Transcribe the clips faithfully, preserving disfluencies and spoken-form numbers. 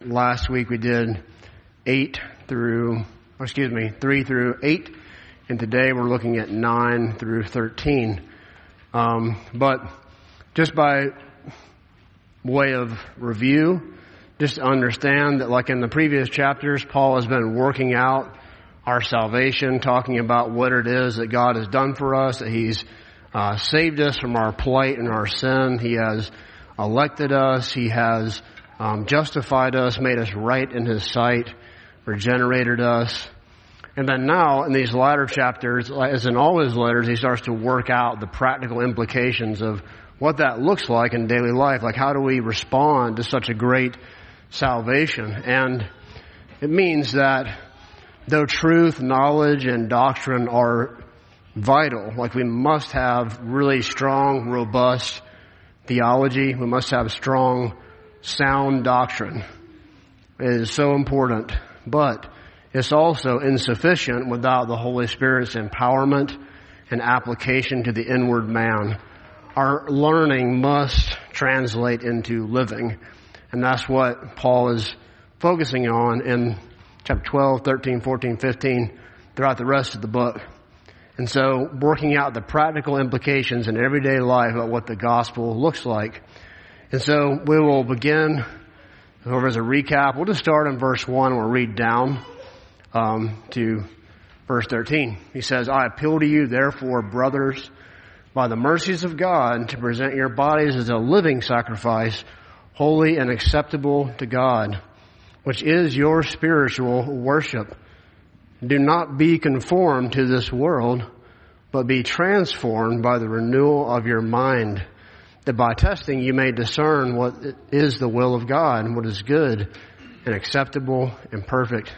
last week we did eight through, or excuse me, three through eight, and today we're looking at nine through thirteen. Um, but just by way of review, just to understand that like in the previous chapters, Paul has been working out our salvation, talking about what it is that God has done for us, that He's uh, saved us from our plight and our sin. He has elected us. He has um, justified us, made us right in His sight, regenerated us. And then now in these latter chapters, as in all his letters, he starts to work out the practical implications of what that looks like in daily life. Like how do we respond to such a great salvation? And it means that though truth, knowledge, and doctrine are vital, like we must have really strong, robust theology. We must have strong, sound doctrine. It is so important. But it's also insufficient without the Holy Spirit's empowerment and application to the inward man. Our learning must translate into living. And that's what Paul is focusing on in chapter twelve, thirteen, fourteen, fifteen, throughout the rest of the book. And so working out the practical implications in everyday life about what the gospel looks like. And so we will begin, over as a recap, we'll just start in verse one and we'll read down um, to verse thirteen. He says, I appeal to you, therefore, brothers, by the mercies of God, to present your bodies as a living sacrifice, holy and acceptable to God, which is your spiritual worship. Do not be conformed to this world, but be transformed by the renewal of your mind, that by testing you may discern what is the will of God, and what is good and acceptable and perfect.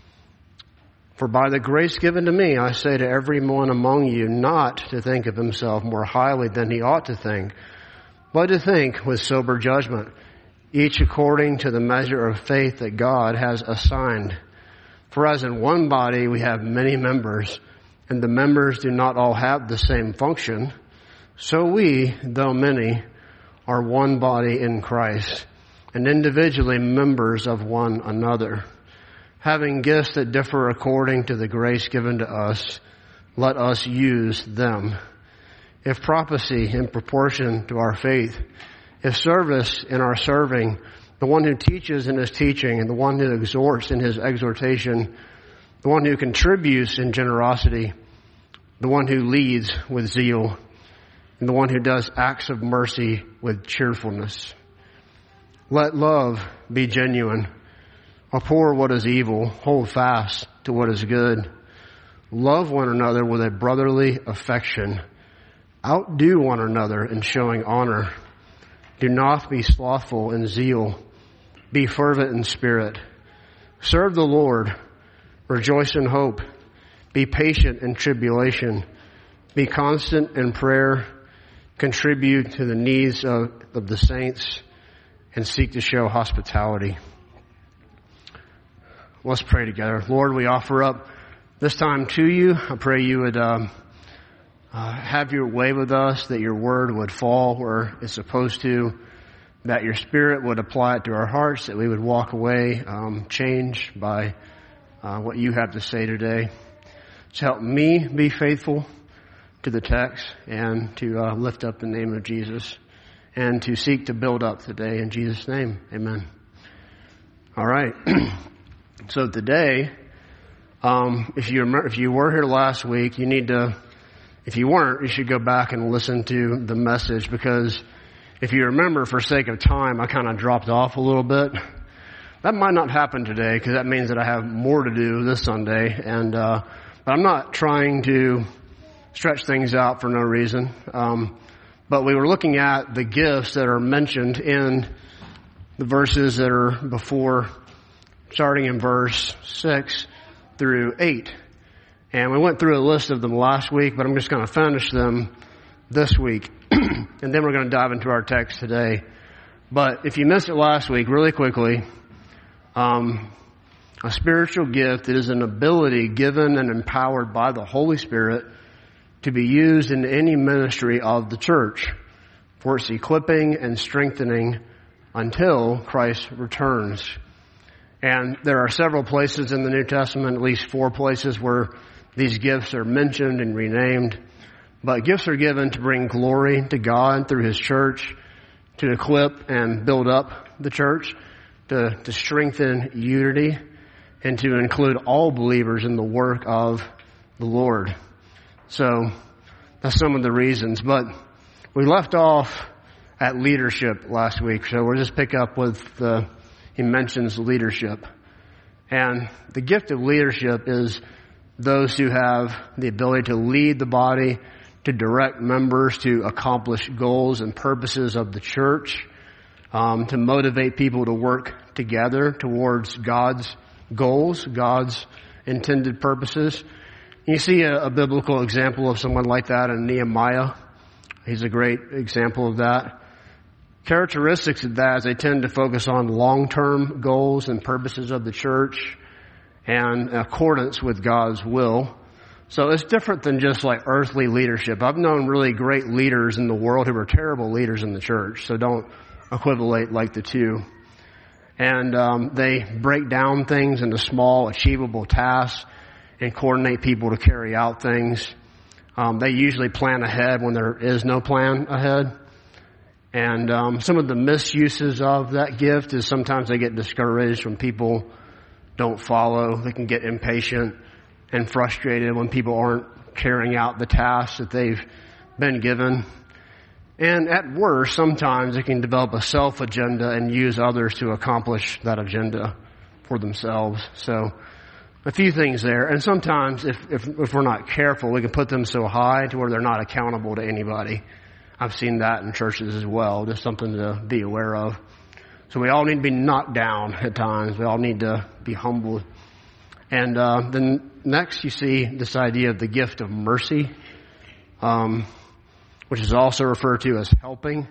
For by the grace given to me, I say to every one among you not to think of himself more highly than he ought to think, but to think with sober judgment, each according to the measure of faith that God has assigned. For as in one body we have many members, and the members do not all have the same function, so we, though many, are one body in Christ, and individually members of one another. Having gifts that differ according to the grace given to us, let us use them. If prophecy, in proportion to our faith. If service, in our serving. The one who teaches in his teaching, and the one who exhorts in his exhortation. The one who contributes in generosity. The one who leads with zeal. And the one who does acts of mercy with cheerfulness. Let love be genuine. Abhor what is evil. Hold fast to what is good. Love one another with a brotherly affection. Outdo one another in showing honor. Do not be slothful in zeal. Be fervent in spirit. Serve the Lord. Rejoice in hope. Be patient in tribulation. Be constant in prayer. Contribute to the needs of, of the saints, and seek to show hospitality. Let's pray together. Lord, we offer up this time to you. I pray you would um, uh, have your way with us, that your word would fall where it's supposed to, that your Spirit would apply it to our hearts, that we would walk away um, changed by uh, what you have to say today. So help me be faithful to the text and to uh, lift up the name of Jesus and to seek to build up today in Jesus' name. Amen. All right. So today, um, if you remember, if you were here last week, you need to, if you weren't, you should go back and listen to the message, because if you remember, for sake of time, I kind of dropped off a little bit. That might not happen today, because that means that I have more to do this Sunday, and uh, but I'm not trying to stretch things out for no reason. Um, but we were looking at the gifts that are mentioned in the verses that are before, starting in verse six through eight. And we went through a list of them last week, but I'm just going to finish them this week. And then we're going to dive into our text today. But if you missed it last week, really quickly, um, a spiritual gift is an ability given and empowered by the Holy Spirit to be used in any ministry of the church for its equipping and strengthening until Christ returns. And there are several places in the New Testament, at least four places, where these gifts are mentioned and renamed. But gifts are given to bring glory to God through His church, to equip and build up the church, to, to strengthen unity, and to include all believers in the work of the Lord. So that's some of the reasons. But we left off at leadership last week, so we'll just pick up with the, he mentions leadership. And the gift of leadership is those who have the ability to lead the body, to direct members to accomplish goals and purposes of the church, um, to motivate people to work together towards God's goals, God's intended purposes. You see a, a biblical example of someone like that in Nehemiah. He's a great example of that. Characteristics of that is they tend to focus on long-term goals and purposes of the church and in accordance with God's will. So it's different than just like earthly leadership. I've known really great leaders in the world who are terrible leaders in the church, so don't equivalate like the two. And um, they break down things into small, achievable tasks and coordinate people to carry out things. Um, they usually plan ahead when there is no plan ahead. And um, some of the misuses of that gift is sometimes they get discouraged when people don't follow. They can get impatient and frustrated when people aren't carrying out the tasks that they've been given. And at worst, sometimes they can develop a self-agenda and use others to accomplish that agenda for themselves. So a few things there. And sometimes if, if, if we're not careful, we can put them so high to where they're not accountable to anybody. I've seen that in churches as well. Just something to be aware of. So we all need to be knocked down at times. We all need to be humbled. And uh, then next you see this idea of the gift of mercy, um, which is also referred to as helping.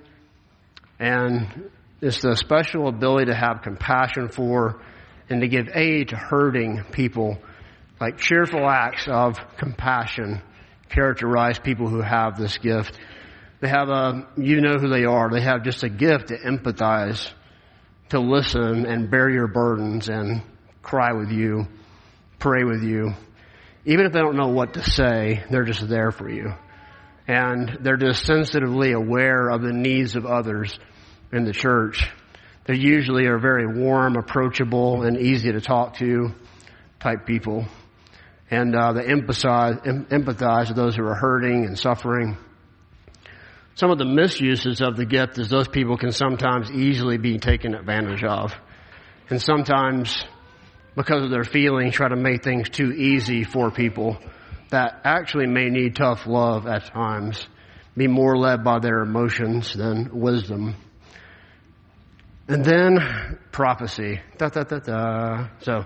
And it's the special ability to have compassion for and to give aid to hurting people. Like cheerful acts of compassion characterize people who have this gift. They have a, you know who they are. They have just a gift to empathize, to listen and bear your burdens and cry with you, pray with you. Even if they don't know what to say, they're just there for you. And they're just sensitively aware of the needs of others in the church. They usually are very warm, approachable, and easy to talk to type people. And uh, they empathize, em- empathize with those who are hurting and suffering. Some of the misuses of the gift is those people can sometimes easily be taken advantage of. And sometimes, because of their feelings, try to make things too easy for people that actually may need tough love at times, be more led by their emotions than wisdom. And then prophecy. Da, da, da, da. So,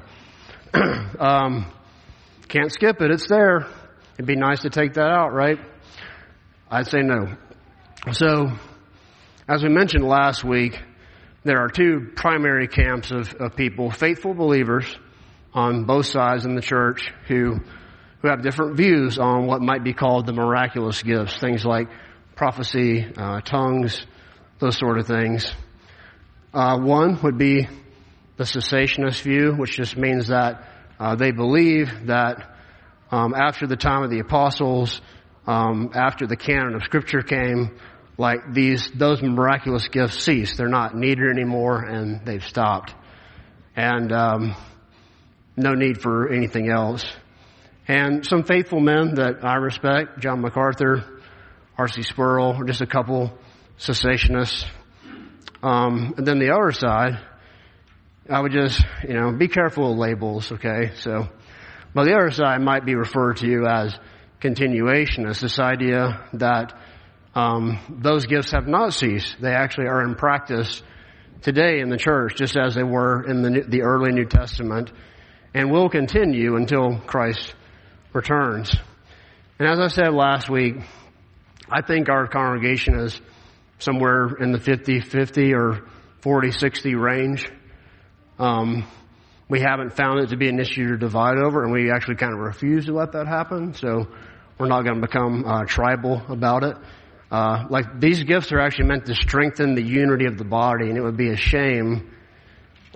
um, can't skip it. It's there. It'd be nice to take that out, right? I'd say no. So, as we mentioned last week, there are two primary camps of, of people, faithful believers on both sides in the church who who have different views on what might be called the miraculous gifts, things like prophecy, uh, tongues, those sort of things. Uh, one would be the cessationist view, which just means that uh, they believe that um, after the time of the apostles, um, after the canon of Scripture came, like these, those miraculous gifts cease. They're not needed anymore, and they've stopped. And um, no need for anything else. And some faithful men that I respect, John MacArthur, R C Sproul, just a couple cessationists. Um, and then the other side, I would just, you know, be careful of labels, okay? So, but the other side might be referred to as continuationists, this idea that um, those gifts have not ceased. They actually are in practice today in the church, just as they were in the, the early New Testament, and will continue until Christ returns. And as I said last week, I think our congregation is somewhere in the fifty-fifty or forty sixty range. Um, we haven't found it to be an issue to divide over, and we actually kind of refuse to let that happen. So we're not going to become uh, tribal about it. Uh, like these gifts are actually meant to strengthen the unity of the body, and it would be a shame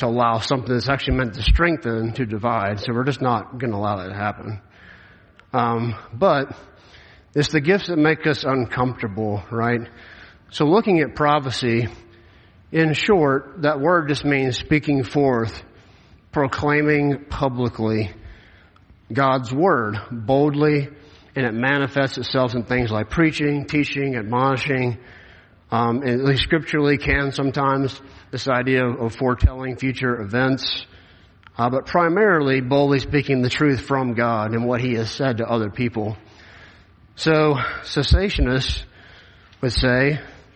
to allow something that's actually meant to strengthen to divide. So we're just not going to allow that to happen. Um, but it's the gifts that make us uncomfortable, right? So looking at prophecy, in short, that word just means speaking forth, proclaiming publicly God's word boldly, and it manifests itself in things like preaching, teaching, admonishing, um, and at least scripturally can sometimes, this idea of, of foretelling future events, uh, but primarily boldly speaking the truth from God and what he has said to other people. So cessationists would say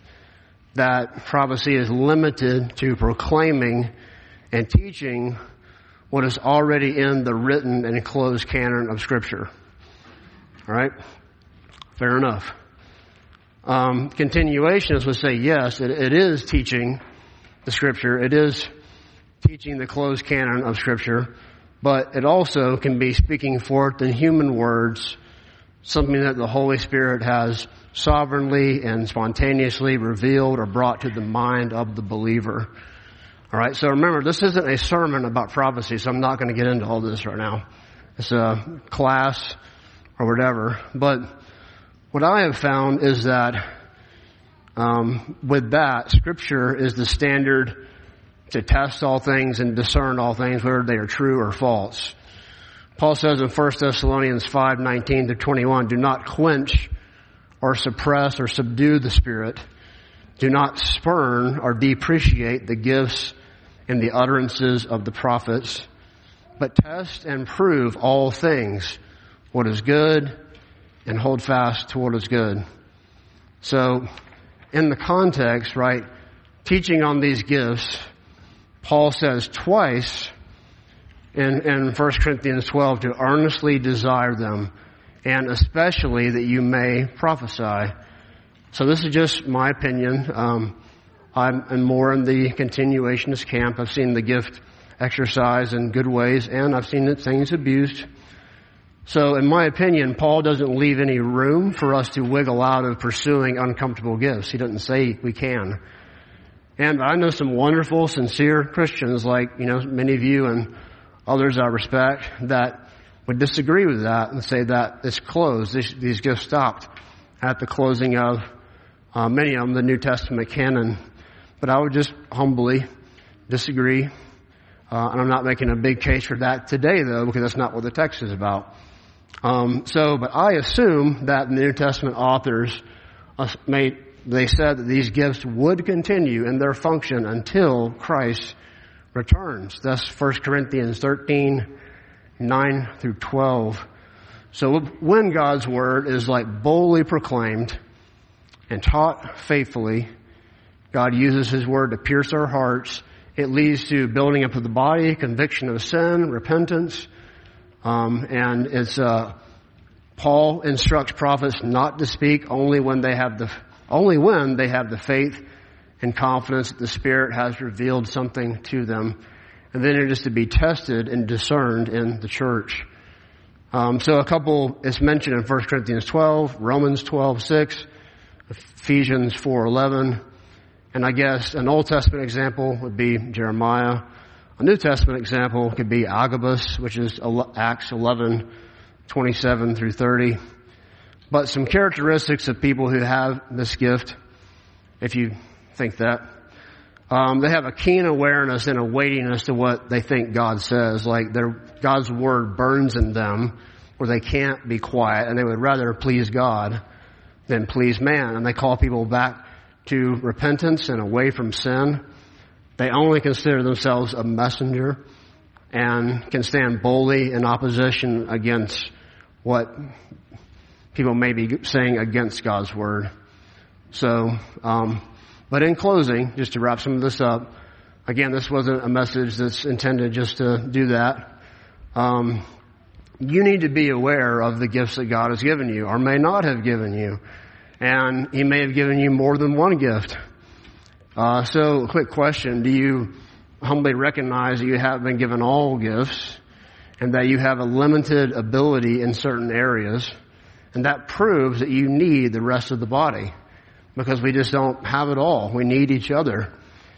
that prophecy is limited to proclaiming and teaching what is already in the written and closed canon of Scripture. All right? Fair enough. Um, continuationists would say, yes, it, it is teaching the Scripture. It is teaching the closed canon of Scripture. But it also can be speaking forth in human words, something that the Holy Spirit has sovereignly and spontaneously revealed or brought to the mind of the believer. All right, so remember, this isn't a sermon about prophecy, so I'm not going to get into all this right now. It's a class or whatever. But what I have found is that um, with that, Scripture is the standard to test all things and discern all things, whether they are true or false. Paul says in First Thessalonians five nineteen to twenty-one, do not quench or suppress or subdue the Spirit. Do not spurn or depreciate the gifts and the utterances of the prophets, but test and prove all things, what is good, and hold fast to what is good. So, in the context, right, teaching on these gifts, Paul says twice in, in First Corinthians twelve to earnestly desire them, and especially that you may prophesy. So this is just my opinion. Um, I'm more in the continuationist camp. I've seen the gift exercised in good ways, and I've seen it, things abused. So in my opinion, Paul doesn't leave any room for us to wiggle out of pursuing uncomfortable gifts. He doesn't say we can. And I know some wonderful, sincere Christians, like, you know, many of you and others I respect, that would disagree with that and say that it's closed. These, these gifts stopped at the closing of uh, many of them, the New Testament canon. But I would just humbly disagree. Uh, and I'm not making a big case for that today, though, because that's not what the text is about. Um, so, but I assume that the New Testament authors uh, made, they said that these gifts would continue in their function until Christ returns. That's First Corinthians thirteen, nine through twelve. So when God's word is like boldly proclaimed and taught faithfully, God uses his word to pierce our hearts. It leads to building up of the body, conviction of sin, repentance. Um, and it's, uh, Paul instructs prophets not to speak only when they have the, only when they have the faith and confidence that the Spirit has revealed something to them. And then it is to be tested and discerned in the church. Um, so a couple is mentioned in First Corinthians twelve, Romans twelve six, Ephesians four eleven. And I guess an Old Testament example would be Jeremiah. A New Testament example could be Agabus, which is Acts eleven twenty-seven through thirty. But some characteristics of people who have this gift, if you think that, um, they have a keen awareness and a weightiness to what they think God says. Like their God's word burns in them, where they can't be quiet, and they would rather please God than please man. And they call people back to repentance and away from sin. They only consider themselves a messenger and can stand boldly in opposition against what people may be saying against God's word. So, um, but in closing, just to wrap some of this up, again, this wasn't a message that's intended just to do that. Um, you need to be aware of the gifts that God has given you or may not have given you. And he may have given you more than one gift. Uh, so, quick question. Do you humbly recognize that you have been given all gifts and that you have a limited ability in certain areas? And that proves that you need the rest of the body, because we just don't have it all. We need each other.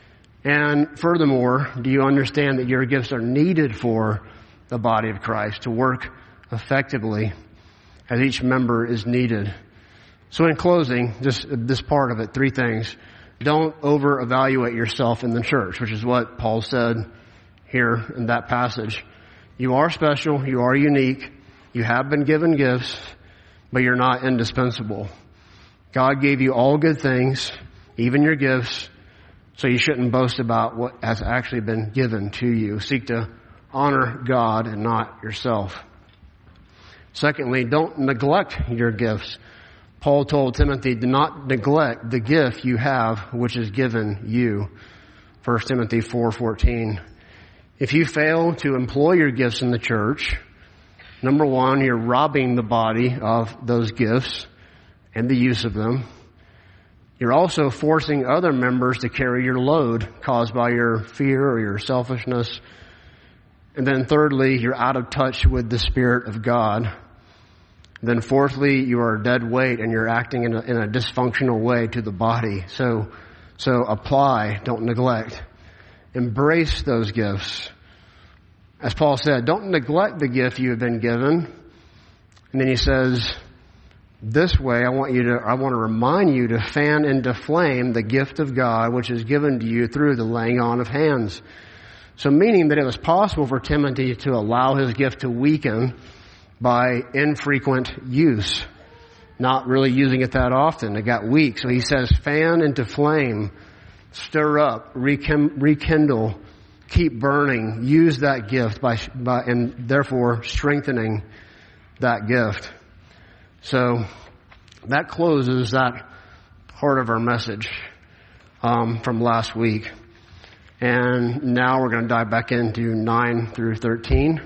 And furthermore, do you understand that your gifts are needed for the body of Christ to work effectively as each member is needed? So in closing, just this part of it, three things. Don't over-evaluate yourself in the church, which is what Paul said here in that passage. You are special, you are unique, you have been given gifts, but you're not indispensable. God gave you all good things, even your gifts, so you shouldn't boast about what has actually been given to you. Seek to honor God and not yourself. Secondly, don't neglect your gifts. Paul told Timothy, do not neglect the gift you have, which is given you. First Timothy four fourteen. If you fail to employ your gifts in the church, number one, you're robbing the body of those gifts and the use of them. You're also forcing other members to carry your load caused by your fear or your selfishness. And then thirdly, you're out of touch with the Spirit of God. Then fourthly, you are a dead weight and you're acting in a, in a dysfunctional way to the body. So, so apply, don't neglect. Embrace those gifts. As Paul said, don't neglect the gift you have been given. And then he says, this way I want you to, I want to remind you to fan into flame the gift of God, which is given to you through the laying on of hands. So meaning that it was possible for Timothy to allow his gift to weaken by infrequent use, not really using it that often. It got weak. So he says, fan into flame, stir up, rekindle, keep burning, use that gift by, by, and therefore strengthening that gift. So that closes that part of our message um, from last week. And now we're going to dive back into nine through thirteen.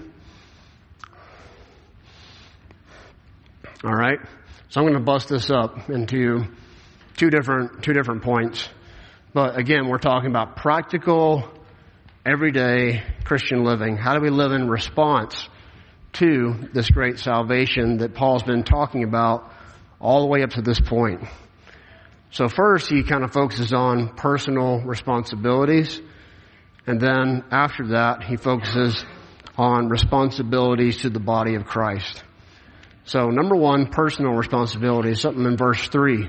All right. So I'm going to bust this up into two different two different points. But again, we're talking about practical, everyday Christian living. How do we live in response to this great salvation that Paul's been talking about all the way up to this point? So first, he kind of focuses on personal responsibilities. And then after that, he focuses on responsibilities to the body of Christ. So number one, personal responsibility, something in verse three.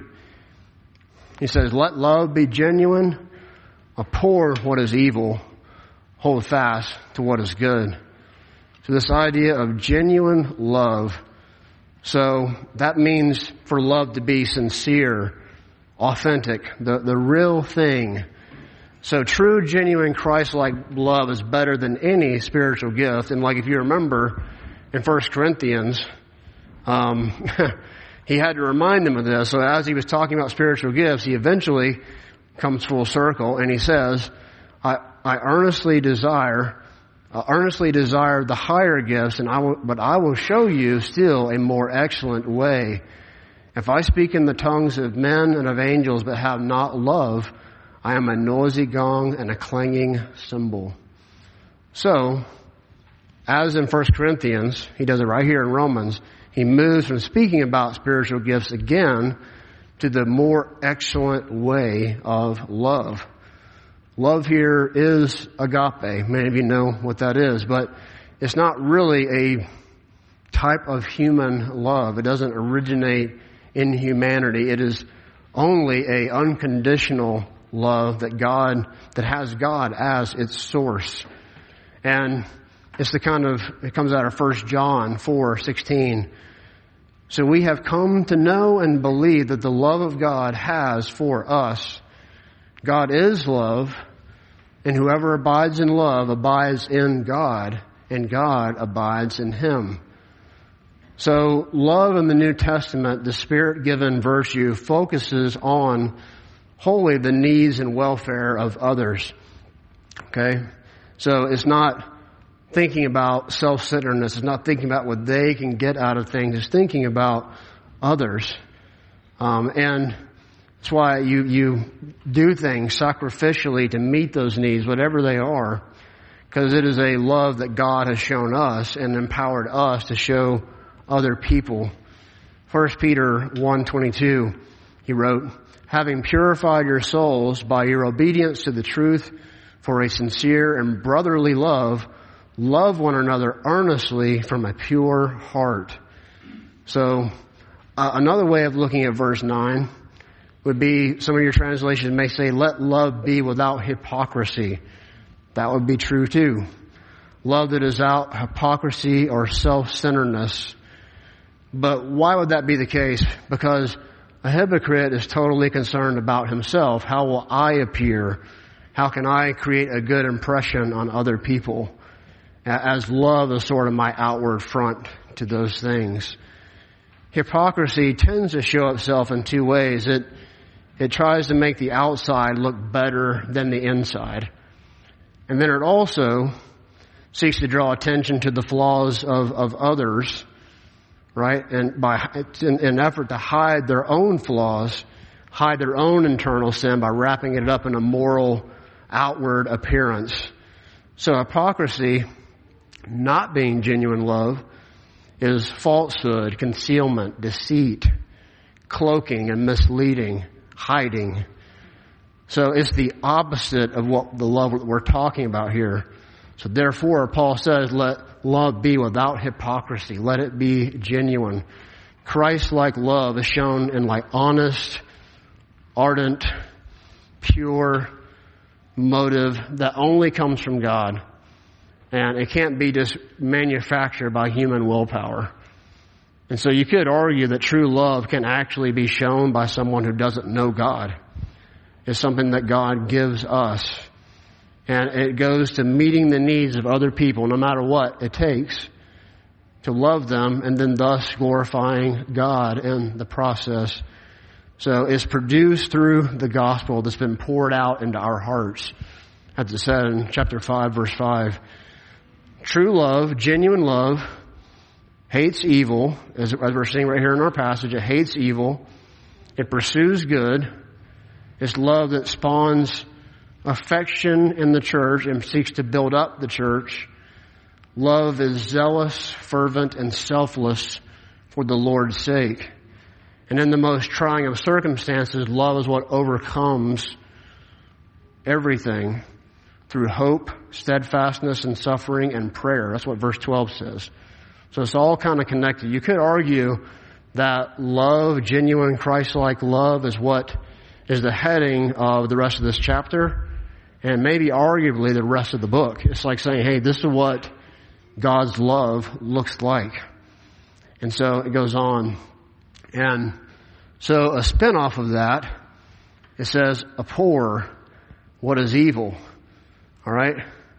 He says, let love be genuine, abhor what is evil, hold fast to what is good. So this idea of genuine love. So that means for love to be sincere, authentic, the, the real thing. So true, genuine, Christ-like love is better than any spiritual gift. And like if you remember in First Corinthians, um, he had to remind them of this. So as he was talking about spiritual gifts, he eventually comes full circle and he says, I, I earnestly desire, uh, earnestly desire the higher gifts, and I will, but I will show you still a more excellent way. If I speak in the tongues of men and of angels, but have not love, I am a noisy gong and a clanging cymbal. So, as in First Corinthians, he does it right here in Romans, he moves from speaking about spiritual gifts again to the more excellent way of love. Love here is agape. Many of you know what that is, but it's not really a type of human love. It doesn't originate in humanity. It is only a unconditional love that God, that has God as its source. And it's the kind of, it comes out of First John four sixteen. So we have come to know and believe that the love of God has for us. God is love, and whoever abides in love abides in God, and God abides in him. So love in the New Testament, the Spirit-given virtue, focuses on wholly the needs and welfare of others. Okay? So it's not thinking about self-centeredness. It's not thinking about what they can get out of things. It's thinking about others. Um, and that's why you, you do things sacrificially to meet those needs, whatever they are, because it is a love that God has shown us and empowered us to show other people. First Peter one twenty-two, he wrote, having purified your souls by your obedience to the truth for a sincere and brotherly love, love one another earnestly from a pure heart. So, uh, another way of looking at verse nine would be, some of your translations may say, let love be without hypocrisy. That would be true too. Love that is without hypocrisy or self-centeredness. But why would that be the case? Because a hypocrite is totally concerned about himself. How will I appear? How can I create a good impression on other people? As love is sort of my outward front to those things. Hypocrisy tends to show itself in two ways. It, it tries to make the outside look better than the inside. And then it also seeks to draw attention to the flaws of, of others, right? And by, in, in an effort to hide their own flaws, hide their own internal sin by wrapping it up in a moral outward appearance. So hypocrisy, not being genuine love, is falsehood, concealment, deceit, cloaking and misleading, hiding. So it's the opposite of what the love that we're talking about here. So therefore, Paul says, let love be without hypocrisy. Let it be genuine. Christ-like love is shown in like honest, ardent, pure motive that only comes from God. And it can't be just manufactured by human willpower. And so you could argue that true love can actually be shown by someone who doesn't know God. It's something that God gives us. And it goes to meeting the needs of other people, no matter what it takes, to love them and then thus glorifying God in the process. So it's produced through the gospel that's been poured out into our hearts. As it said in chapter five, verse five. True love, genuine love, hates evil, as, as we're seeing right here in our passage. It hates evil. It pursues good. It's love that spawns affection in the church and seeks to build up the church. Love is zealous, fervent, and selfless for the Lord's sake. And in the most trying of circumstances, love is what overcomes everything through hope, steadfastness, and suffering, and prayer. That's what verse twelve says. So it's all kind of connected. You could argue that love, genuine Christ-like love, is what is the heading of the rest of this chapter, and maybe arguably the rest of the book. It's like saying, hey, this is what God's love looks like. And so it goes on. And so a spin-off of that, it says, abhor what is evil. All right?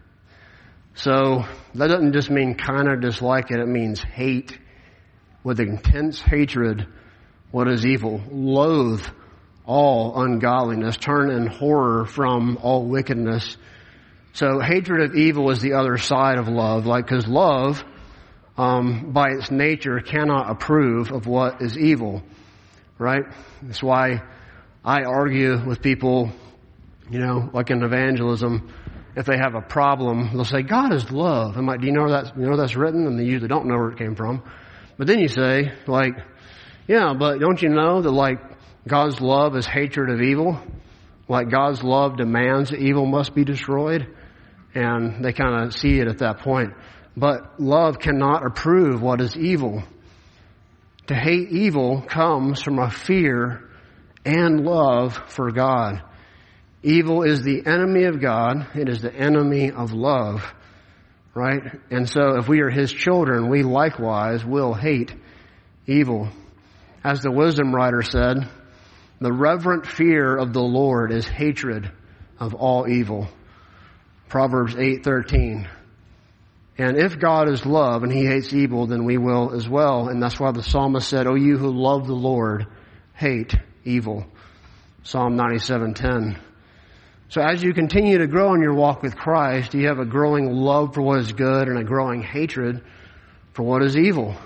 So that doesn't just mean kind of dislike it. It means hate with intense hatred what is evil. Loathe all ungodliness. Turn in horror from all wickedness. So hatred of evil is the other side of love. Like, because love, um, by its nature, cannot approve of what is evil. Right? That's why I argue with people, you know, like in evangelism. If they have a problem, they'll say, God is love. I'm like, do you know where that's, you know that's written? And they usually don't know where it came from. But then you say, like, yeah, but don't you know that, like, God's love is hatred of evil? Like, God's love demands that evil must be destroyed? And they kind of see it at that point. But love cannot approve what is evil. To hate evil comes from a fear and love for God. Evil is the enemy of God. It is the enemy of love. Right? And so if we are His children, we likewise will hate evil. As the wisdom writer said, the reverent fear of the Lord is hatred of all evil. Proverbs eight thirteen. And if God is love and He hates evil, then we will as well. And that's why the psalmist said, O you who love the Lord, hate evil. Psalm ninety-seven ten. So as you continue to grow in your walk with Christ, you have a growing love for what is good and a growing hatred for what is evil.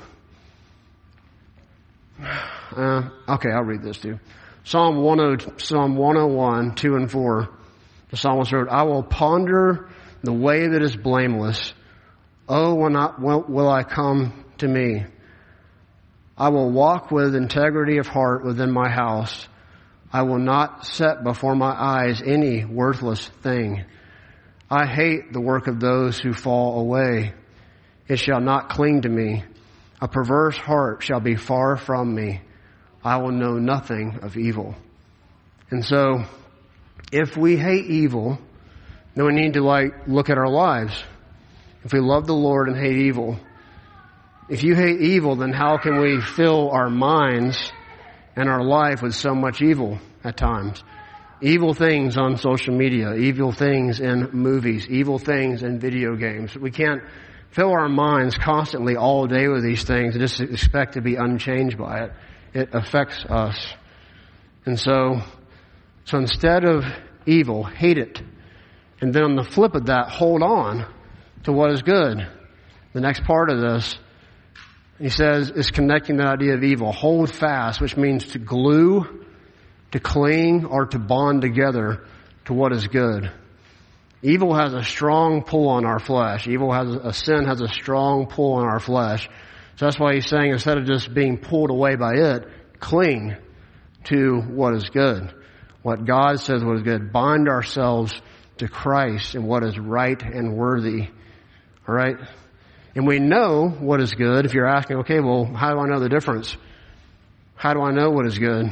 Uh, okay, I'll read this too. Psalm one oh, Psalm one oh one, two and four. The psalmist wrote, I will ponder the way that is blameless. Oh, when I, when will I come to me? I will walk with integrity of heart within my house. I will not set before my eyes any worthless thing. I hate the work of those who fall away. It shall not cling to me. A perverse heart shall be far from me. I will know nothing of evil. And so, if we hate evil, then we need to like look at our lives. If we love the Lord and hate evil, if you hate evil, then how can we fill our minds and our life with so much evil at times? Evil things on social media, evil things in movies, evil things in video games. We can't fill our minds constantly all day with these things and just expect to be unchanged by it. It affects us. And so, so instead of evil, hate it. And then on the flip of that, hold on to what is good. The next part of this, he says, is connecting the idea of evil. Hold fast, which means to glue, to cling, or to bond together to what is good. Evil has a strong pull on our flesh. Evil has a sin has a strong pull on our flesh. So that's why he's saying instead of just being pulled away by it, cling to what is good. What God says what is good. Bind ourselves to Christ and what is right and worthy. All right? And we know what is good. If you're asking, okay, well, how do I know the difference? How do I know what is good?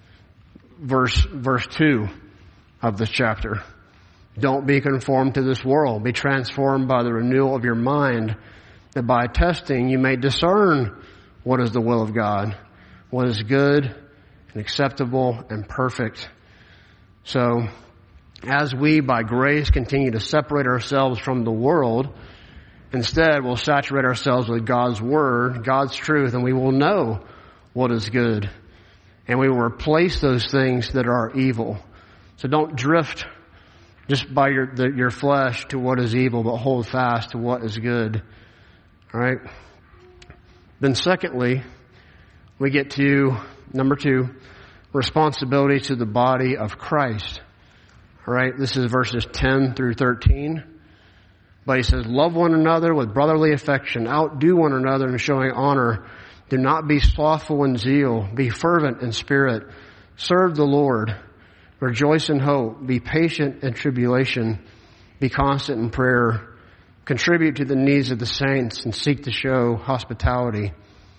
Verse, verse two of this chapter. Don't be conformed to this world. Be transformed by the renewal of your mind, that by testing you may discern what is the will of God, what is good and acceptable and perfect. So, as we, by grace, continue to separate ourselves from the world, instead we'll saturate ourselves with God's Word, God's truth, and we will know what is good. And we will replace those things that are evil. So don't drift just by your the, your flesh to what is evil, but hold fast to what is good. All right? Then secondly, we get to, number two, responsibility to the body of Christ. All right? This is verses ten through thirteen. But he says, love one another with brotherly affection. Outdo one another in showing honor. Do not be slothful in zeal. Be fervent in spirit. Serve the Lord. Rejoice in hope. Be patient in tribulation. Be constant in prayer. Contribute to the needs of the saints and seek to show hospitality.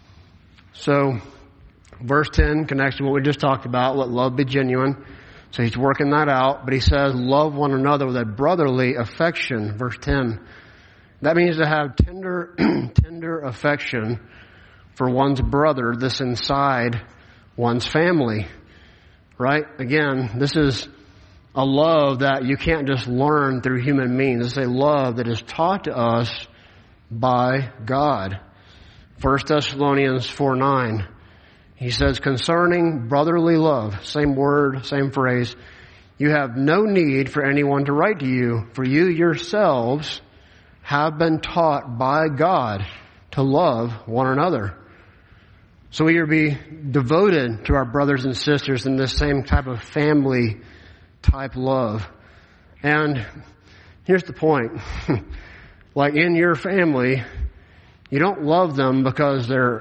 So, verse ten connects to what we just talked about. Let love be genuine. So he's working that out. But he says, love one another with a brotherly affection. Verse ten. That means to have tender, tender affection for one's brother that's inside one's family. Right? Again, this is a love that you can't just learn through human means. It's a love that is taught to us by God. First Thessalonians four nine. He says, concerning brotherly love, same word, same phrase, you have no need for anyone to write to you, for you yourselves have been taught by God to love one another. So we are to be devoted to our brothers and sisters in this same type of family type love. And here's the point. Like in your family, you don't love them because they're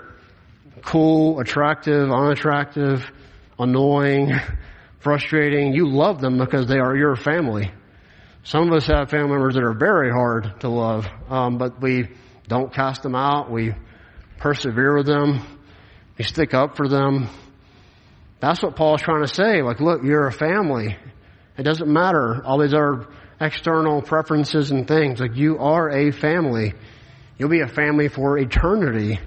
cool, attractive, unattractive, annoying, frustrating. You love them because they are your family. Some of us have family members that are very hard to love, um, but we don't cast them out. We persevere with them. We stick up for them. That's what Paul's trying to say. Like, look, you're a family. It doesn't matter all these other external preferences and things. Like, you are a family. You'll be a family for eternity.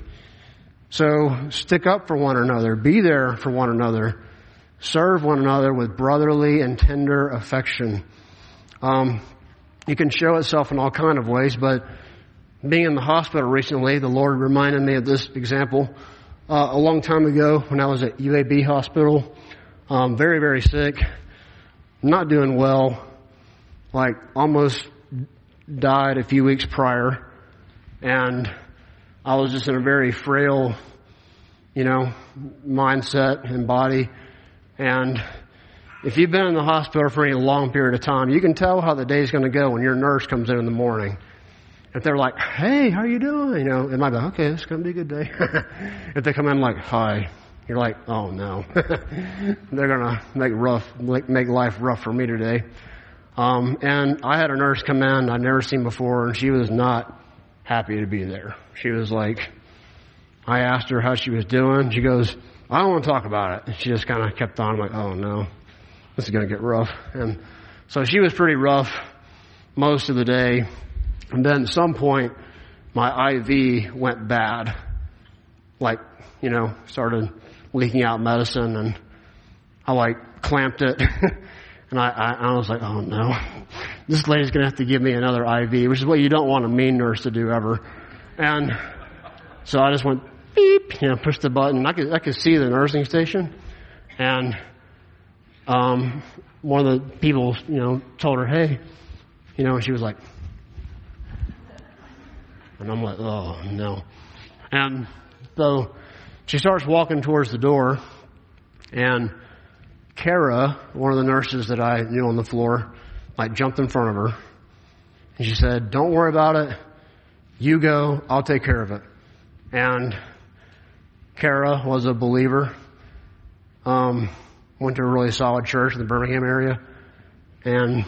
So stick up for one another. Be there for one another. Serve one another with brotherly and tender affection. Um, it can show itself in all kind of ways, but being in the hospital recently, the Lord reminded me of this example. Uh, a long time ago when I was at U A B hospital, um, very, very sick, not doing well, like almost died a few weeks prior, and I was just in a very frail, you know, mindset and body. And if you've been in the hospital for any long period of time, you can tell how the day's going to go when your nurse comes in in the morning. If they're like, hey, how are you doing? You know, it might be, okay, it's going to be a good day. If they come in like, hi, you're like, oh no. They're going to make rough, make life rough for me today. Um, and I had a nurse come in I'd never seen before, and she was not happy to be there. She was like, I asked her how she was doing. She goes, I don't want to talk about it. And she just kind of kept on. I'm like, oh no, this is going to get rough. And so she was pretty rough most of the day. And then at some point, my I V went bad. Like, you know, started leaking out medicine, and I like clamped it. And I, I, I was like, oh no, this lady's going to have to give me another I V, which is what you don't want a mean nurse to do ever. And so I just went beep, you know, pushed the button. I could, I could see the nursing station. And, um, one of the people, you know, told her, hey, you know, and she was like, and I'm like, oh no. And so she starts walking towards the door, and Kara, one of the nurses that I knew on the floor, like jumped in front of her. And she said, don't worry about it. You go. I'll take care of it. And Kara was a believer. Um, went to a really solid church in the Birmingham area. And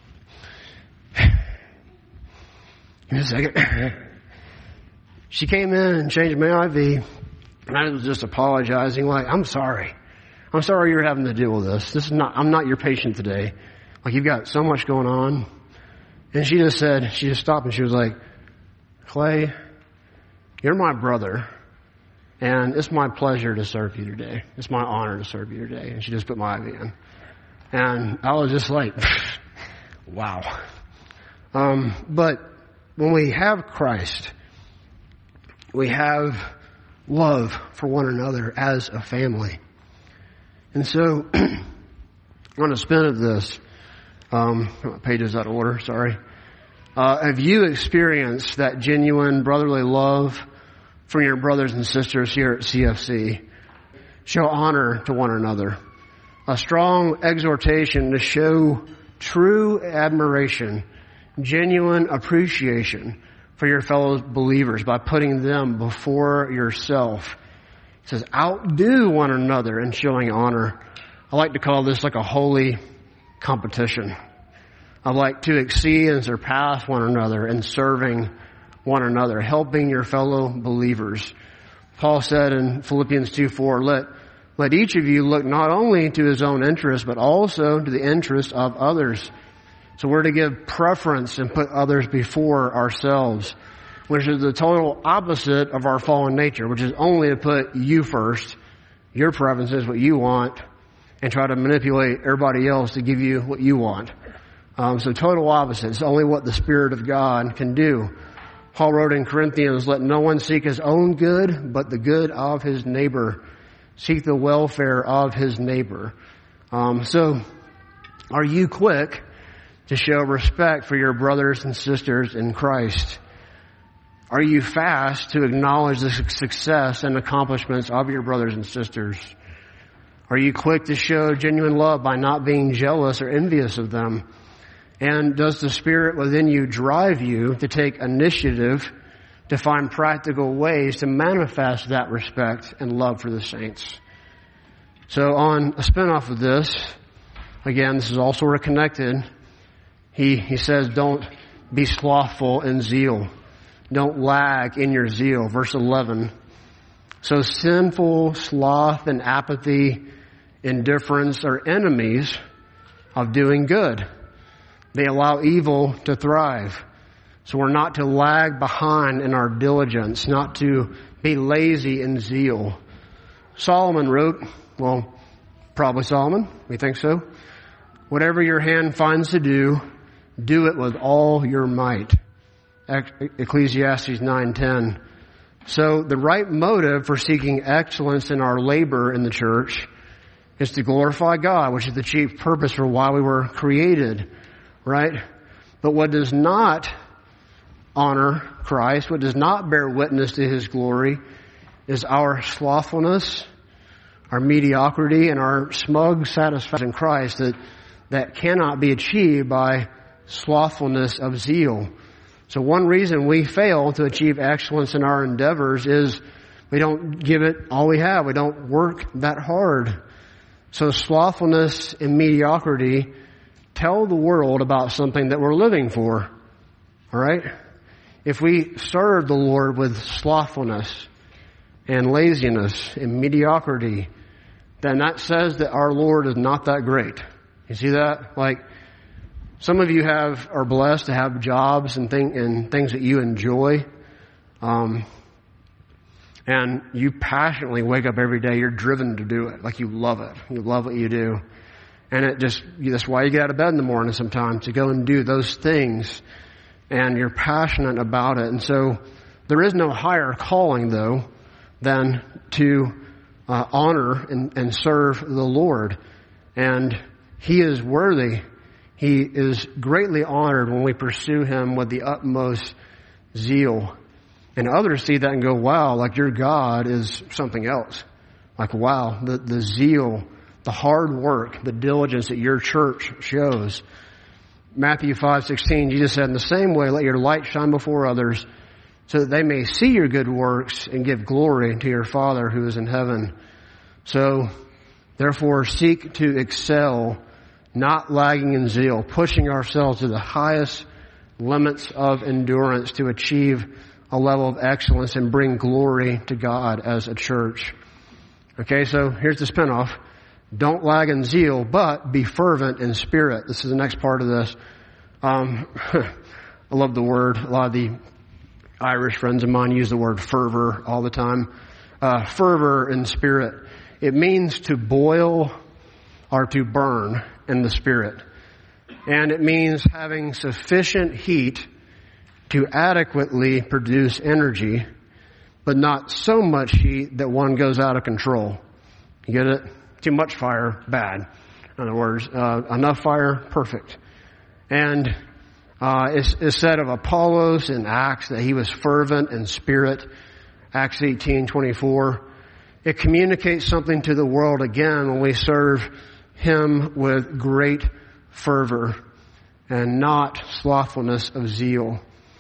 give me a second. She came in and changed my I V. And I was just apologizing, like, I'm sorry. I'm sorry you're having to deal with this. This is not, I'm not your patient today. Like, you've got so much going on. And she just said, she just stopped and she was like, Clay, you're my brother, and it's my pleasure to serve you today. It's my honor to serve you today. And she just put my I V in. And I was just like, wow. Um, but when we have Christ, we have love for one another as a family. And so, on a spin of this, um, my page is out of order, sorry. Uh, have you experienced that genuine brotherly love from your brothers and sisters here at C F C? Show honor to one another. A strong exhortation to show true admiration, genuine appreciation for your fellow believers by putting them before yourself. It says, outdo one another in showing honor. I like to call this like a holy competition. I like to exceed and surpass one another in serving one another, helping your fellow believers. Paul said in Philippians two four, let, let each of you look not only to his own interest, but also to the interest of others. So we're to give preference and put others before ourselves, which is the total opposite of our fallen nature, which is only to put you first, your preferences, what you want, and try to manipulate everybody else to give you what you want. Um, so total opposite. It's only what the Spirit of God can do. Paul wrote in Corinthians, let no one seek his own good, but the good of his neighbor. Seek the welfare of his neighbor. Um, so are you quick to show respect for your brothers and sisters in Christ? Are you fast to acknowledge the success and accomplishments of your brothers and sisters? Are you quick to show genuine love by not being jealous or envious of them? And does the Spirit within you drive you to take initiative to find practical ways to manifest that respect and love for the saints? So on a spinoff of this, again, this is all sort of connected. He, he says, don't be slothful in zeal. Don't lag in your zeal. Verse eleven. So sinful sloth and apathy, indifference are enemies of doing good. They allow evil to thrive. So we're not to lag behind in our diligence, not to be lazy in zeal. Solomon wrote, well, probably Solomon, we think so. Whatever your hand finds to do, do it with all your might. Ecclesiastes nine ten. So the right motive for seeking excellence in our labor in the church is to glorify God, which is the chief purpose for why we were created, right? But what does not honor Christ, what does not bear witness to his glory, is our slothfulness, our mediocrity, and our smug satisfaction in Christ that, that cannot be achieved by slothfulness of zeal. So one reason we fail to achieve excellence in our endeavors is we don't give it all we have. We don't work that hard. So slothfulness and mediocrity tell the world about something that we're living for. All right? If we serve the Lord with slothfulness and laziness and mediocrity, then that says that our Lord is not that great. You see that? Like, some of you have are blessed to have jobs and, thing, and things that you enjoy. Um, and you passionately wake up every day. You're driven to do it. Like, you love it. You love what you do. And it just, that's why you get out of bed in the morning sometimes, to go and do those things. And you're passionate about it. And so there is no higher calling, though, than to uh, honor and, and serve the Lord. And He is worthy. He is greatly honored when we pursue Him with the utmost zeal. And others see that and go, wow, like your God is something else. Like, wow, the, the zeal, the hard work, the diligence that your church shows. Matthew five sixteen, Jesus said, in the same way, let your light shine before others, so that they may see your good works and give glory to your Father who is in heaven. So, therefore, seek to excel, not lagging in zeal, pushing ourselves to the highest limits of endurance to achieve a level of excellence and bring glory to God as a church. Okay, so here's the spinoff. Don't lag in zeal, but be fervent in spirit. This is the next part of this. Um, I love the word. A lot of the Irish friends of mine use the word fervor all the time. Uh, fervor in spirit. It means to boil or to burn in the spirit. And it means having sufficient heat to adequately produce energy, but not so much heat that one goes out of control. You get it? Too much fire, bad. In other words, uh, enough fire, perfect. And uh, it's, it's said of Apollos in Acts that he was fervent in spirit. Acts eighteen twenty-four. It communicates something to the world again when we serve Him with great fervor and not slothfulness of zeal.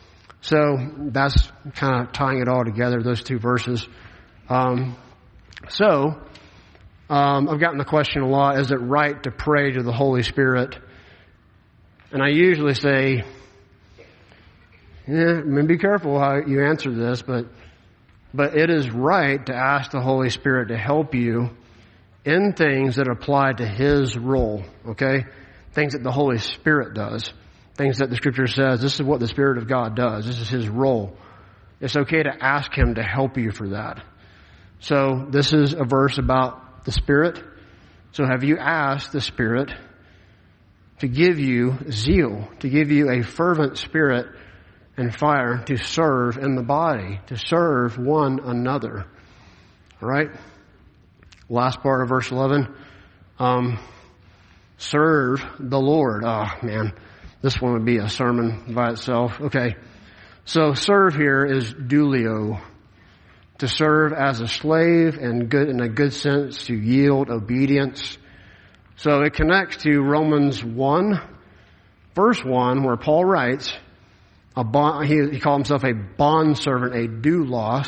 So that's kind of tying it all together, those two verses. Um, so um, I've gotten the question a lot, is it right to pray to the Holy Spirit? And I usually say, yeah, I mean, be careful how you answer this, but but it is right to ask the Holy Spirit to help you in things that apply to His role, okay? Things that the Holy Spirit does. Things that the Scripture says, this is what the Spirit of God does. This is His role. It's okay to ask Him to help you for that. So this is a verse about the Spirit. So have you asked the Spirit to give you zeal, to give you a fervent spirit and fire to serve in the body, to serve one another? All right? Last part of verse eleven. Um, serve the Lord. Oh, man. This one would be a sermon by itself. Okay. So serve here is douleo. To serve as a slave and good, in a good sense, to yield obedience. So it connects to Romans one, verse one, where Paul writes, a bond, he, he called himself a bondservant, a doulos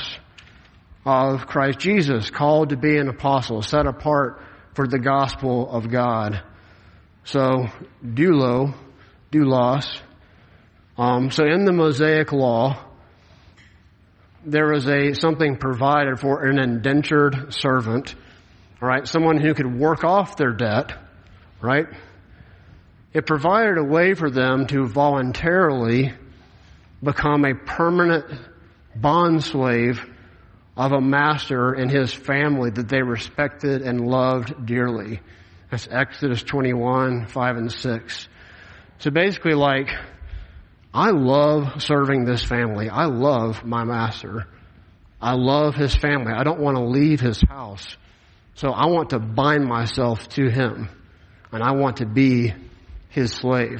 of Christ Jesus, called to be an apostle, set apart for the gospel of God. So doulo, doulos. Um, so in the Mosaic law, there was a something provided for an indentured servant, all right, someone who could work off their debt, right? It provided a way for them to voluntarily become a permanent bond slave of a master and his family that they respected and loved dearly. That's Exodus twenty-one, five and six. So basically, like, I love serving this family. I love my master. I love his family. I don't want to leave his house. So I want to bind myself to him. And I want to be his slave.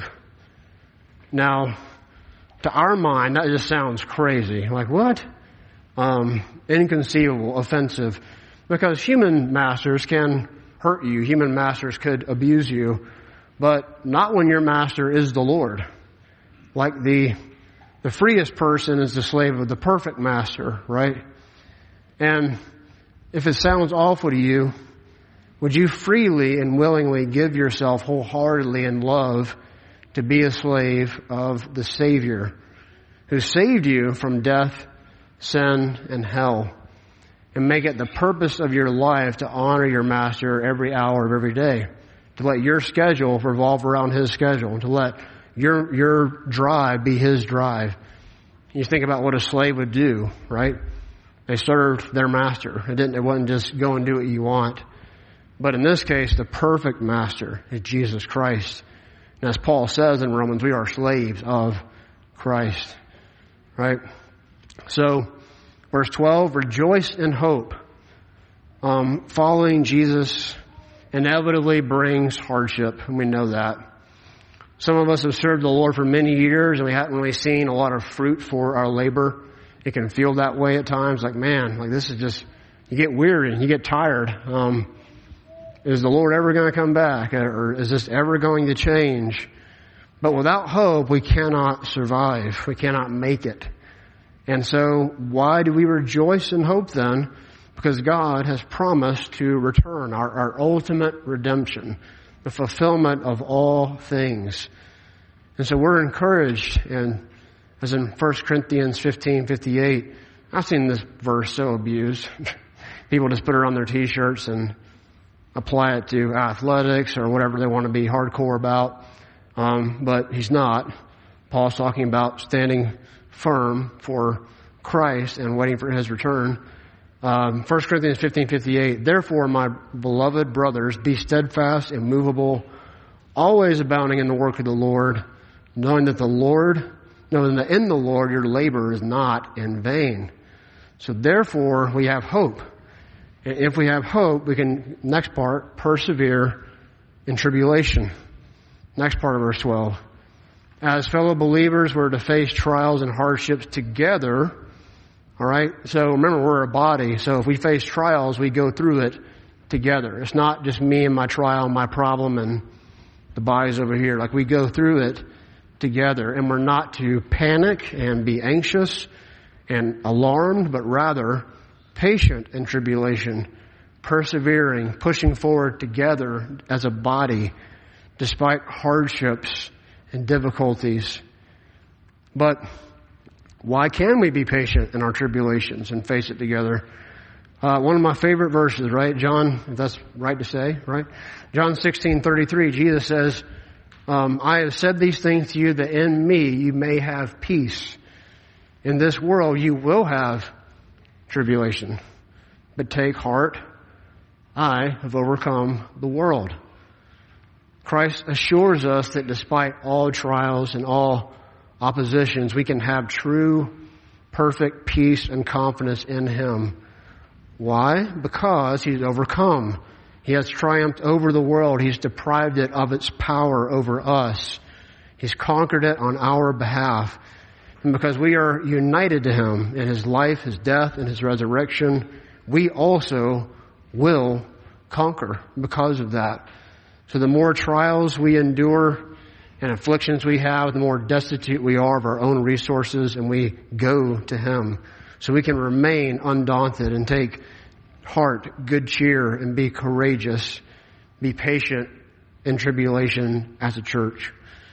Now, to our mind, that just sounds crazy. Like, what? Um, inconceivable, offensive. Because human masters can hurt you. Human masters could abuse you. But not when your master is the Lord. Like the the freest person is the slave of the perfect master, right? And if it sounds awful to you, Would you freely and willingly give yourself wholeheartedly in love to be a slave of the Savior who saved you from death, sin, and hell, and make it the purpose of your life to honor your Master every hour of every day, to let your schedule revolve around His schedule, to let your your drive be His drive? You think about what a slave would do, right? They served their master. It didn't. It wasn't just go and do what you want. But in this case, the perfect master is Jesus Christ. And as Paul says in Romans, we are slaves of Christ, right? So, verse twelve, rejoice in hope. Um, following Jesus inevitably brings hardship, and we know that. Some of us have served the Lord for many years, and we haven't really seen a lot of fruit for our labor. It can feel that way at times, like, man, like this is just, you get weary and you get tired. Um, is the Lord ever going to come back? Or is this ever going to change? But without hope, we cannot survive. We cannot make it. And so why do we rejoice in hope then? Because God has promised to return our, our ultimate redemption, the fulfillment of all things. And so we're encouraged, and as in First Corinthians fifteen fifty-eight, I've seen this verse so abused. People just put it on their t-shirts and apply it to athletics or whatever they want to be hardcore about. Um, but he's not. Paul's talking about standing firm for Christ and waiting for His return. Um, First Corinthians fifteen fifty-eight, therefore, my beloved brothers, be steadfast, immovable, always abounding in the work of the Lord, knowing that the Lord, knowing that in the Lord your labor is not in vain. So therefore, we have hope. And if we have hope, we can, next part, persevere in tribulation. Next part of verse twelve. As fellow believers, we're to face trials and hardships together. All right? So remember, we're a body. So if we face trials, we go through it together. It's not just me and my trial, my problem, and the body's over here. Like, we go through it together. And we're not to panic and be anxious and alarmed, but rather patient in tribulation, persevering, pushing forward together as a body, despite hardships and difficulties. But why can we be patient in our tribulations and face it together? Uh, one of my favorite verses, right? John, if that's right to say, right? John sixteen thirty-three, Jesus says, um, I have said these things to you that in me you may have peace. In this world you will have tribulation. But take heart, I have overcome the world. Christ assures us that despite all trials and all oppositions, we can have true, perfect peace and confidence in Him. Why? Because He's overcome. He has triumphed over the world. He's deprived it of its power over us. He's conquered it on our behalf. And because we are united to Him in His life, His death, and His resurrection, we also will conquer because of that. So the more trials we endure and afflictions we have, the more destitute we are of our own resources, and we go to Him. So we can remain undaunted and take heart, good cheer, and be courageous, be patient in tribulation as a church.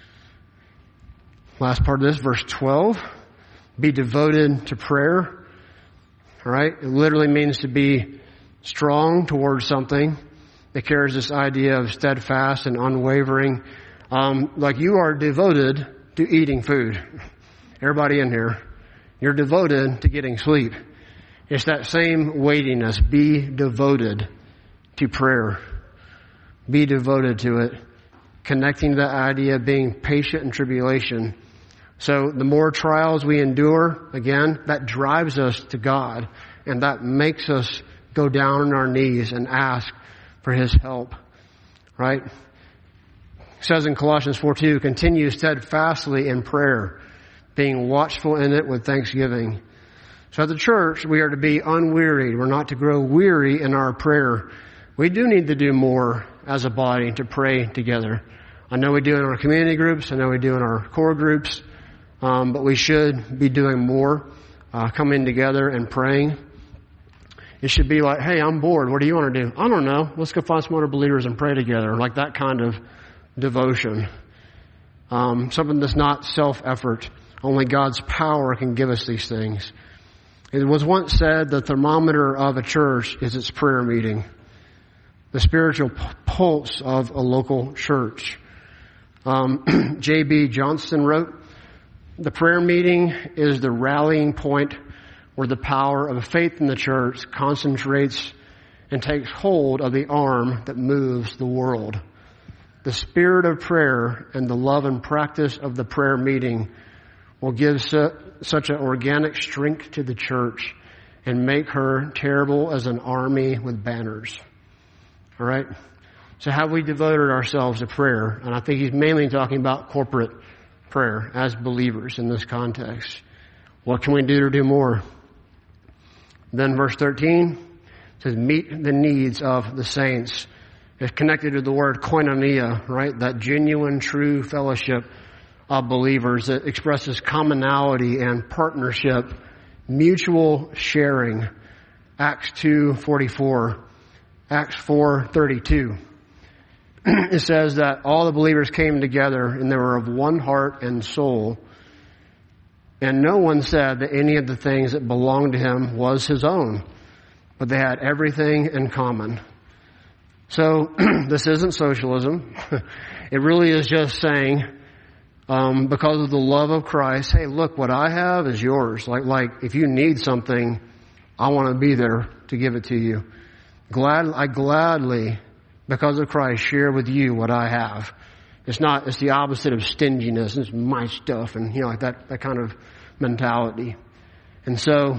Last part of this, verse twelve, be devoted to prayer. All right? It literally means to be strong towards something. It carries this idea of steadfast and unwavering. Um, like you are devoted to eating food. Everybody in here, you're devoted to getting sleep. It's that same weightiness. Be devoted to prayer. Be devoted to it. Connecting to the idea of being patient in tribulation. So the more trials we endure, again, that drives us to God. And that makes us go down on our knees and ask for His help. Right? It says in Colossians four two, continue steadfastly in prayer, being watchful in it with thanksgiving. So at the church, we are to be unwearied. We're not to grow weary in our prayer. We do need to do more as a body to pray together. I know we do in our community groups. I know we do in our core groups. Um, but we should be doing more, uh, coming together and praying. It should be like, hey, I'm bored. What do you want to do? I don't know. Let's go find some other believers and pray together. Like that kind of devotion. Um, something that's not self-effort. Only God's power can give us these things. It was once said the thermometer of a church is its prayer meeting. The spiritual p- pulse of a local church. Um, J B Johnston wrote, the prayer meeting is the rallying point where the power of faith in the church concentrates and takes hold of the arm that moves the world. The spirit of prayer and the love and practice of the prayer meeting will give su- such an organic strength to the church and make her terrible as an army with banners. All right? So have we devoted ourselves to prayer? And I think he's mainly talking about corporate prayer as believers in this context. What can we do to do more? Then verse thirteen says, meet the needs of the saints. It's connected to the word koinonia, right? That genuine, true fellowship of believers that expresses commonality and partnership, mutual sharing. Acts two forty-four, Acts four thirty-two. It says that all the believers came together and they were of one heart and soul. And no one said that any of the things that belonged to him was his own, but they had everything in common. So this isn't socialism. It really is just saying, um, because of the love of Christ, hey, look, what I have is yours. Like, like if you need something, I want to be there to give it to you. Glad, I gladly, because of Christ, share with you what I have. It's not, it's the opposite of stinginess. It's my stuff and, you know, like that, that kind of mentality. And so,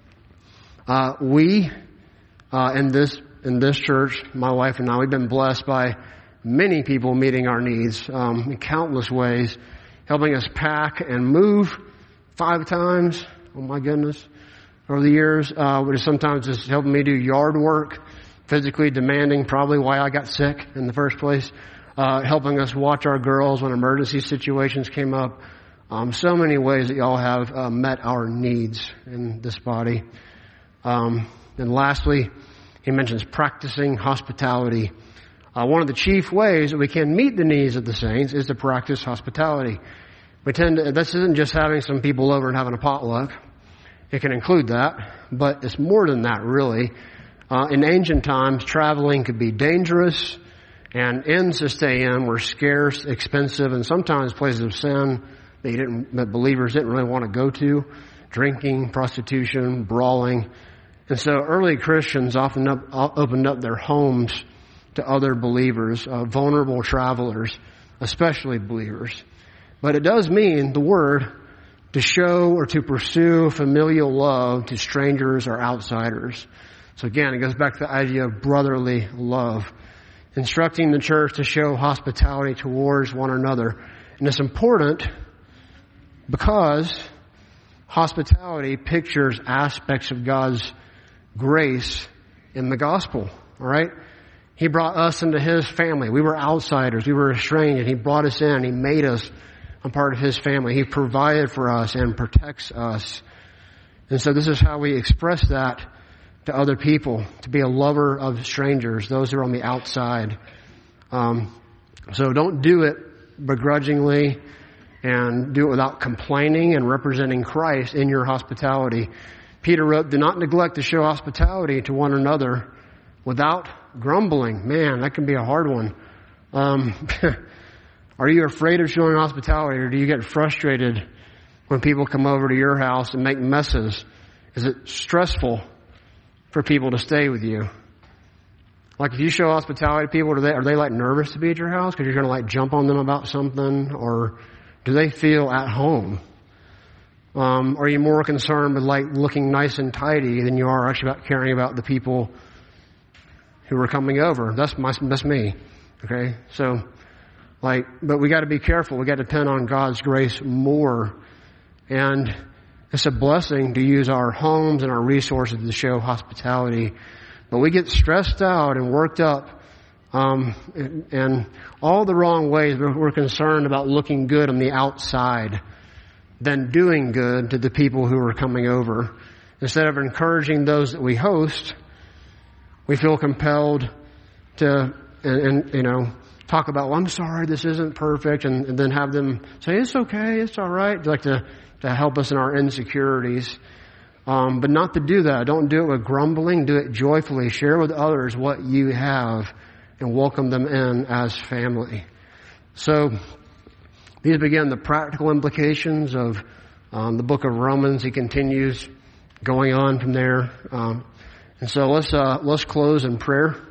uh, we, uh, in this, in this church, my wife and I, we've been blessed by many people meeting our needs, um, in countless ways, helping us pack and move five times. Oh my goodness. Over the years, uh, which sometimes just helping me do yard work, physically demanding, probably why I got sick in the first place. Uh, helping us watch our girls when emergency situations came up. Um, so many ways that y'all have uh, met our needs in this body. Um, and lastly, he mentions practicing hospitality. Uh, one of the chief ways that we can meet the needs of the saints is to practice hospitality. We tend to, this isn't just having some people over and having a potluck. It can include that, but it's more than that, really. Uh, in ancient times, traveling could be dangerous. And inns to stay in were scarce, expensive, and sometimes places of sin that, you didn't, that believers didn't really want to go to. Drinking, prostitution, brawling. And so early Christians often up, opened up their homes to other believers, uh, vulnerable travelers, especially believers. But it does mean the word to show or to pursue familial love to strangers or outsiders. So again, it goes back to the idea of brotherly love. Instructing the church to show hospitality towards one another. And it's important because hospitality pictures aspects of God's grace in the gospel. All right? He brought us into His family. We were outsiders. We were estranged. And He brought us in. He made us a part of His family. He provided for us and protects us. And so this is how we express that to other people, to be a lover of strangers, those who are on the outside. Um, so don't do it begrudgingly and do it without complaining and representing Christ in your hospitality. Peter wrote, do not neglect to show hospitality to one another without grumbling. Man, that can be a hard one. Um, are you afraid of showing hospitality, or do you get frustrated when people come over to your house and make messes? Is it stressful for people to stay with you? Like if you show hospitality to people, are they, are they like nervous to be at your house because you're going to like jump on them about something? Or do they feel at home? Um, are you more concerned with like looking nice and tidy than you are actually about caring about the people who are coming over? That's my, that's me. Okay. So like, but we got to be careful. We got to depend on God's grace more. And it's a blessing to use our homes and our resources to show hospitality. But we get stressed out and worked up um, and, and all the wrong ways. We're, we're concerned about looking good on the outside than doing good to the people who are coming over. Instead of encouraging those that we host we feel compelled to, and, and you know, talk about, well, I'm sorry, this isn't perfect, and, and then have them say, it's okay, it's all right, like to, to help us in our insecurities. Um, but not to do that. Don't do it with grumbling. Do it joyfully. Share with others what you have and welcome them in as family. So these begin the practical implications of um, the book of Romans. He continues going on from there. Um, and so let's uh, let's close in prayer.